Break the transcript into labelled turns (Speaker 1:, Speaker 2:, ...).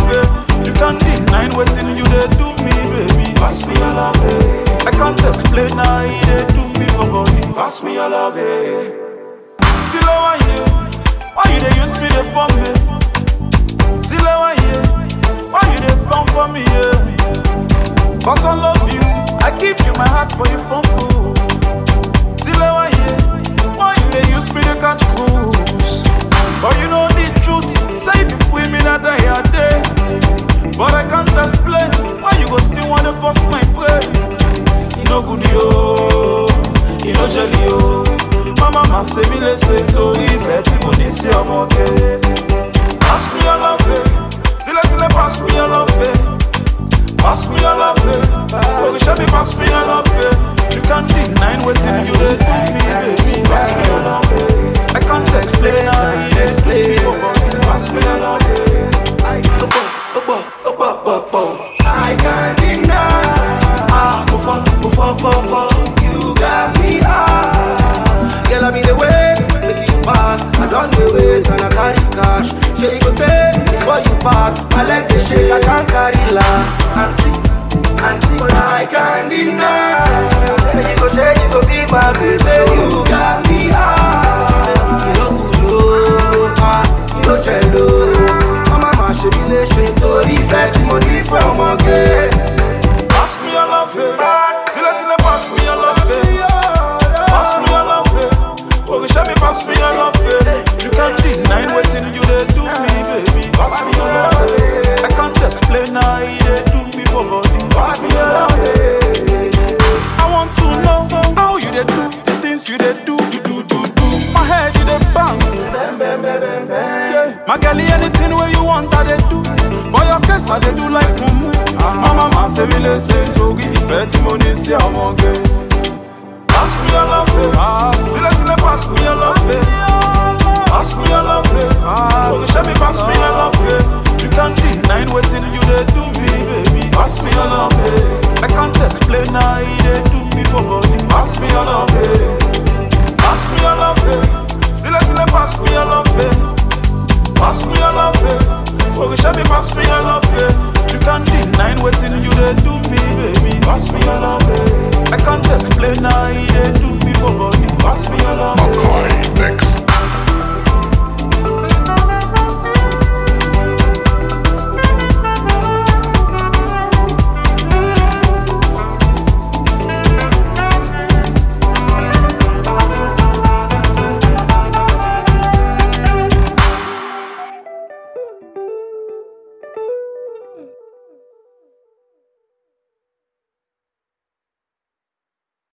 Speaker 1: You can't deny waiting you they do me, baby.
Speaker 2: Pass me your love,
Speaker 1: I can't explain how you they do me for body.
Speaker 2: pass me your love,
Speaker 1: Till I want you, why you they use me they for me? Till I want you, why you they fun for me? Yeah. Cause I love you, I give you my heart for you fumble. Till I want you, why you they use me they catch cruise? But you know the truth, say if you feel me that day a day. But I can't explain why you go still wanna force my play. You know good yo, you know jelly yo. My mama say me listen to if money say I'm okay. Pass me your love, still pass me your love, pass me your love, oh you should be pass me your love, you can't deny waiting you they do me, baby.
Speaker 2: pass me your love,
Speaker 1: I can't explain how you explain me,
Speaker 2: pass me your love, I can't deny. Before you got me high. Girl, I be the wait, make you pass. I don't do wait and I carry cash. Sure you go take before you pass. I like the shake, I can't carry last. Auntie, but I can't deny. You go shake, you go be my baby. Say you got me high. You know good, you know jello. Mama, she be le shake to reflect money from again.
Speaker 1: pass me your love, still pass me your love, pass me your love, oh you should be pass me your love, you can't deny waiting you they do me, baby.
Speaker 2: Pass me your love,
Speaker 1: I can't explain how you they do me for body.
Speaker 2: pass me your love.
Speaker 1: I want to know how you they do the things you they do. My head you they bang, yeah. My girlie anything where you want I they do. For your case I they do like mumu. My mama say me listen to if money say I'm okay. Pass me your love, still pass me your love, pass me your love, oh you should be pass me your love,